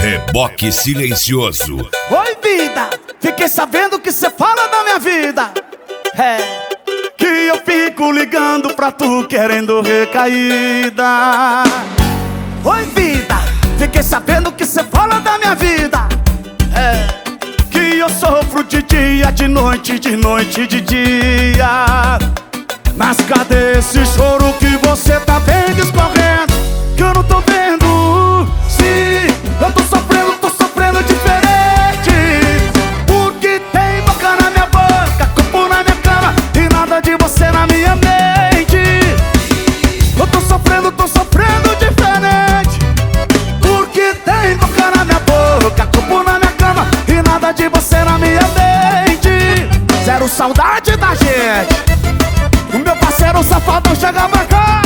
Reboque silencioso. Oi, vida, fiquei sabendo que cê fala da minha vida. Que eu fico ligando pra tu querendo recaída. Oi, vida, fiquei sabendo que cê fala da minha vida. Que eu sofro de dia, de noite, de noite, de dia. Mas cadê esse choro que você tá vendo escorrendo? Que eu não tô vendo. Sim, eu tô sofrendo diferente. Porque tem boca na minha boca, corpo na minha cama e nada de você na minha mente. Eu tô sofrendo diferente. Porque tem boca na minha boca, corpo na minha cama e nada de você na minha mente. Zero saudade da gente. O meu parceiro safadão chega pra cá.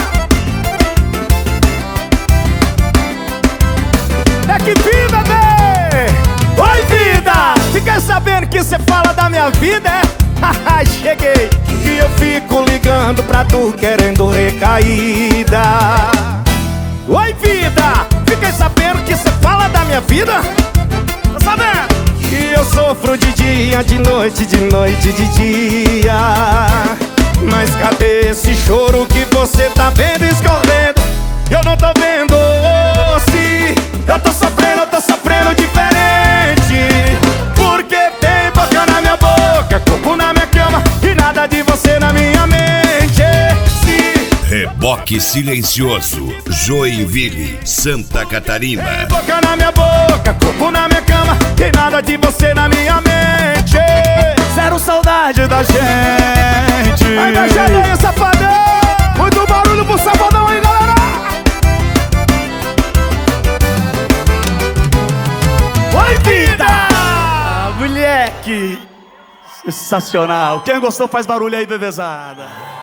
É que vida, bebê! Oi, vida! Fiquei sabendo que cê fala da minha vida, é? Haha, cheguei! E eu fico ligando pra tu querendo recaída. Oi, vida! Fiquei sabendo que cê fala da minha vida. Tá sabendo? Que eu sofro de dia, de noite, de noite, de dia. Mas cadê esse choro que você tá vendo escorrendo? Eu não tô vendo. Se eu tô sofrendo diferente. Porque tem boca na minha boca, corpo na minha cama e nada de você na minha mente. Se Reboque silencioso. Joinville, Santa Catarina. tem boca na minha boca, corpo na minha cama e nada de você na minha mente. Zero saudade da gente. Aí, meu aí, safadão. Muito barulho pro safadão aí, galera. Oi, vida! Moleque! Sensacional. Quem gostou faz barulho aí, bebezada.